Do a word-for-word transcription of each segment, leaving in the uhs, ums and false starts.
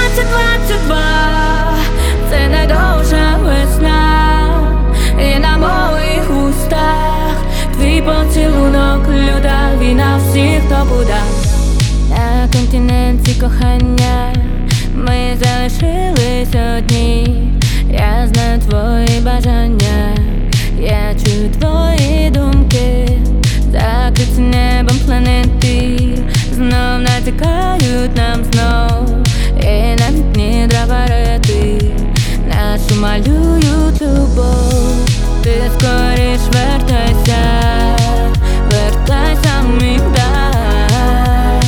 двадцять двадцять два це найдовша весна, і на моїх вустах твій поцілунок, люта війна всіх, хто буде. На континенті кохання ми залишились одні. Я знаю твої бажання, я чую твої думки. Закриті небом планети знов натякають нам знов, і навіть не трафарети нашу малюють любов. Ти скоріш вертайся, вертайся, мій дар.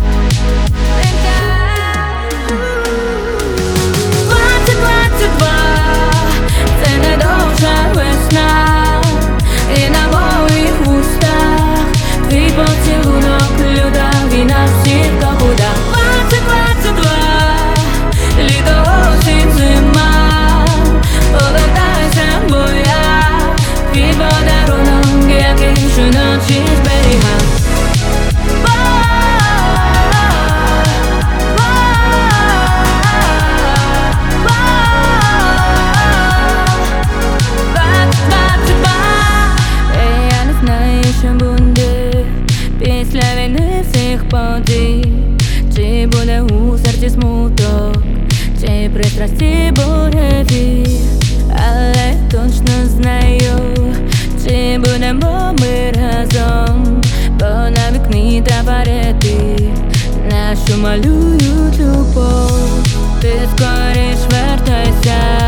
Двадцять двадцять два це найдовша весна, і на моїх вустах твій поцілунок, люта війна всіх, хто буде. Двадцять двадцять два літо, осінь, зима, повертайся, бо я твій подарунок, який щоночі зберігав. Я не знаю, що буде після війни всіх подій. Чи буде у серці смуток, чи пристрасті буреві. Але точно знаю, чи будемо ми разом, бо на вікні трафарети нашу малюють любов. Ти скоріш вертайся,